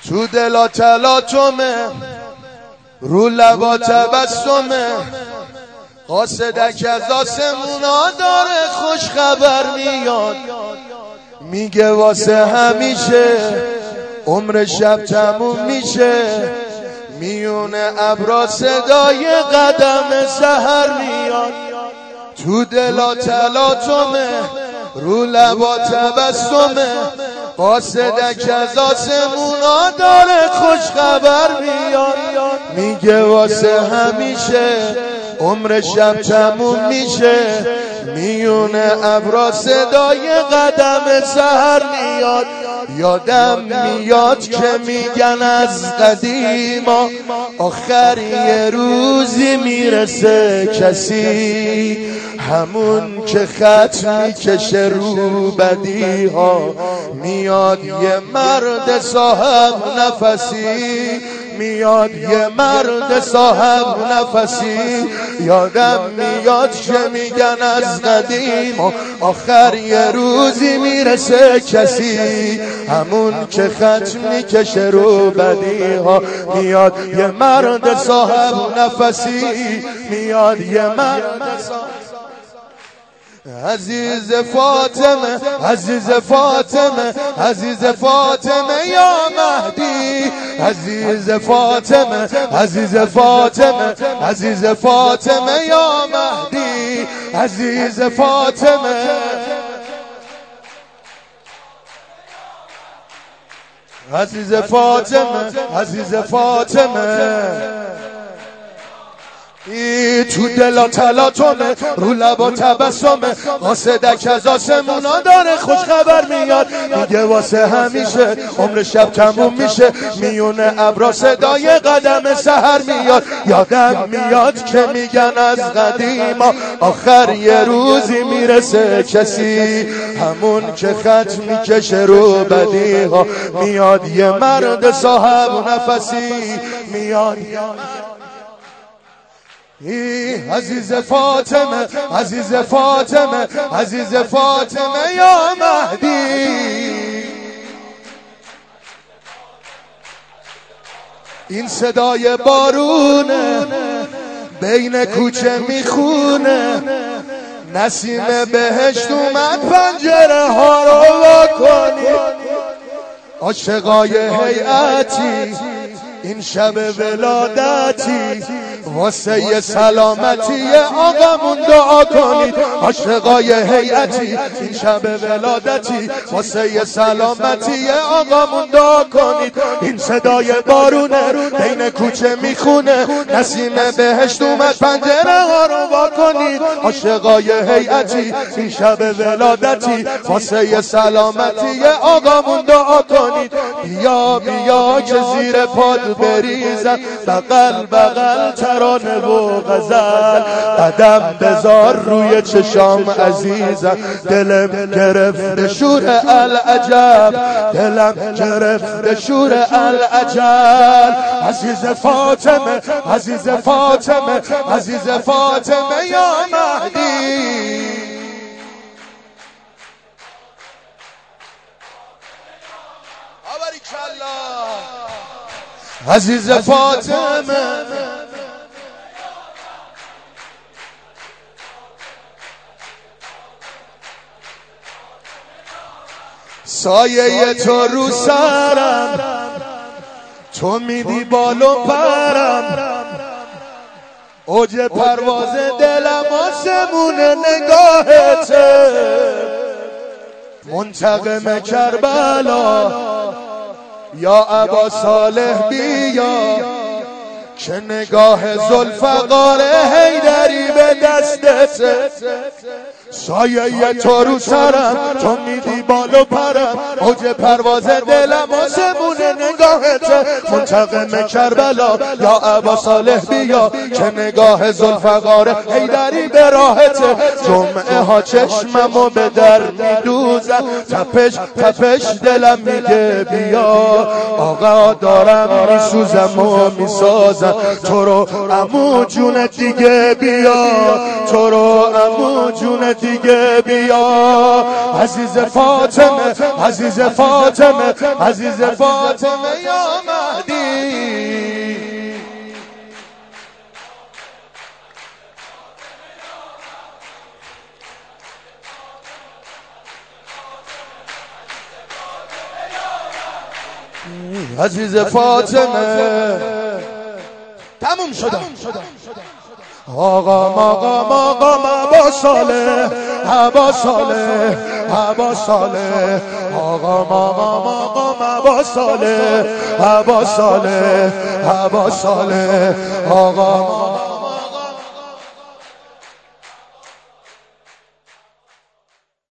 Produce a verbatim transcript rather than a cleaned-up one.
تو دلا تلاطمه رو لبا تبسمه قاصدک از آسمونا داره خوش خبر میاد میگه واسه همیشه عمر شب تموم میشه میونه ابرا صدای قدم سحر میاد تو دلا تلاطمه رو لبا تبسمه قاصدک از آسمونا داره خوش خبر میاد میگه واسه همیشه عمر شب تموم میشه میونه ابرا صدای قدم سحر میاد یادم میاد که میگن از قدیما آخر یه روزی میرسه کسی همون که خط میکشه رو بدی ها میاد یه مرد صاحب نفسی میاد یه مرد صاحب نفسی یادم میاد که میگن از قدیم آخر یه روزی میرسه کسی همون که خط میکشه رو بدی ها میاد یه مرد صاحب نفسی میاد یه مرد صاحب عزیز فاطمه عزیز فاطمه عزیز فاطمه یا مهدی عزیز فاطمه عزیز فاطمه عزیز فاطمه یا مهدی عزیز فاطمه عزیز فاطمه عزیز فاطمه ای تو دلا تلاطمه رو لبا تبسمه قاصدک از آسمونا داره خوش خبر میاد میگه واسه همیشه عمر شب تموم میشه میونه ابرا صدای قدم سحر میاد یادم میاد که میگن از قدیما آخر یه روزی میرسه کسی همون که خط میکشه رو بدی ها میاد یه مرد صاحب نفسی میاد ای عزیز فاطمه عزیز فاطمه عزیز فاطمه یا مهدی این صدای بارونه بین کوچه میخونه نسیم بهشت اومد پنجره ها رو وا کنید عاشقای هیئتی این شب ولادتی واسه سلامتی آقامون دعا کنید عاشقای هیئتی این شب ولادتی واسه سلامتی آقامون دعا کنید این صدای بارونه بین کوچه میخونه نسیم بهشت اومد پنجره ها رو وا کنید عاشقای هیئتی این شب ولادتی واسه سلامتی آقامون دعا کنید بیا بیا که زیر پاد بریزم بغل بغل ترانه و غزل قدم بذار روی چشام عزیزم دلم گرفته شور العجب دلم گرفته شور العجب عزیز فاطمه عزیز فاطمه عزیز فاطمه یا مهدی عزیز فاطمه سایه تو رو سرم تو میدی بالو پرم اوج پرواز دلم آسمون نگاهته منتقم کربلا یا ابا صالح بیا که نگاه ذوالفقار حیدری به دستت سایه تو رو سرم تو میدی بالو پرم اوج پرواز دلم آسمون نگاهت منتقم کربلا یا ابا صالح بیا که نگاه ذوالفقار حیدری به راهت جمعه ها چشممو به در میدوزن تپش تپش دلم میگه بیا آقا دارم میسوزم و میسازم تو رو عمو جون دیگه بیا تو رو عمو جون دیگه بیا عزیز فاطمه عزیز فاطمه عزیز فاطمه یا مهدی عزیز فاطمه تموم شد آقا آقا آقا عبا صالح عبا صالح عبا صالح آقا آقا آقا عبا صالح عبا صالح عبا صالح آقا